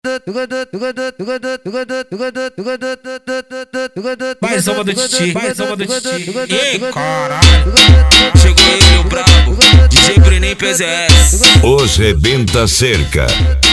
Mais uma do Titi, mais uma do Titi. Ei, caralho, chegou ele, o brabo, DJ Brenin PZS. Os Rebenta Cerca.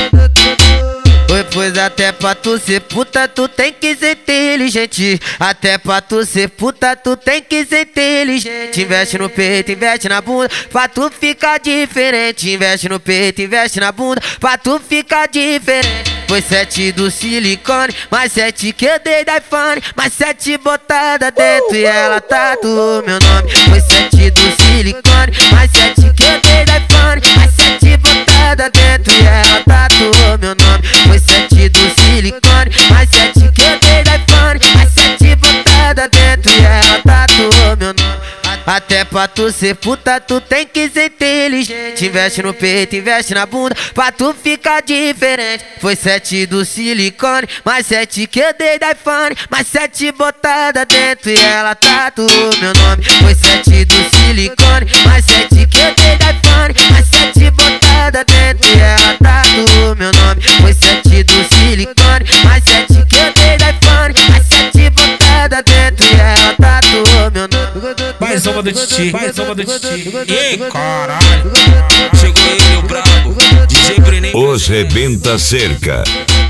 Pois até pra tu ser puta, tu tem que ser inteligente. Até pra tu ser puta, tu tem que ser inteligente. Investe no peito, investe na bunda, pra tu ficar diferente. Investe no peito, investe na bunda, pra tu ficar diferente. Foi 7 do silicone, mais 7 que eu dei da iPhone, mais 7 botada dentro e ela tatuou meu nome. Foi 7 do silicone, mais 7 que eu dei da iPhone, mais 7 botada dentro e ela tatuou meu nome. Foi 7 do silicone, mais 7 que eu dei da iPhone, mais 7 botada dentro e ela tatuou meu nome. Até pra tu ser puta, tu tem que ser inteligente. Investe no peito, investe na bunda, pra tu ficar diferente. Foi 7 do silicone, mais 7 que eu dei da iPhone, mais 7 botada dentro e ela tatuou meu nome. Foi 7 do silicone, mais 7 que eu dei da iPhone, mais 7 botada dentro e ela tatuou meu nome. Foi 7 do silicone, mais 7 que eu dei da iPhone, mais 7 botada dentro e ela tatuou meu nome. Mais uma do Titi, mais uma do Titi. Ei, caralho, chegou ele, o brabo, DJ Brenin. Os Rebenta Cerca.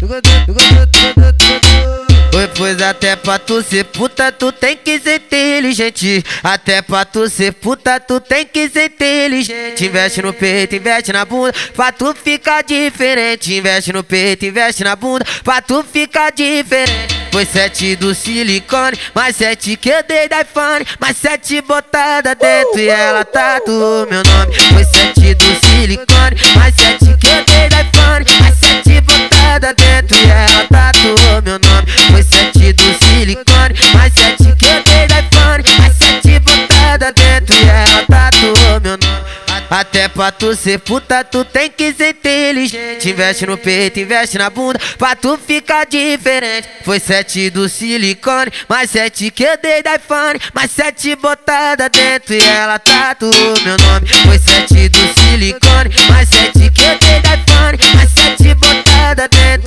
Pois até pra tu ser puta, tu tem que ser inteligente. Até pra tu ser puta, tu tem que ser inteligente. Investe no peito, investe na bunda, pra tu ficar diferente. Investe no peito, investe na bunda, pra tu ficar diferente. Foi 7 do silicone, mais 7 que eu dei da iPhone, mais 7 botada dentro e ela tatuou meu nome. Foi 7 do silicone, mais 7 que eu dei da iPhone, mais 7 botada dentro e ela tatuou meu nome. Foi 7 do silicone, mais 7 que eu dei da iPhone, mais 7 botada dentro e ela tatuou meu nome. Até pra tu ser puta, tu tem que ser inteligente. Investe no peito, investe na bunda, pra tu ficar diferente. Foi 7 do silicone, mais 7 que eu dei da iPhone, mais 7 botada dentro e ela tatuou meu nome. Foi 7 do silicone, mais 7 que eu dei da iPhone, mais 7 botada dentro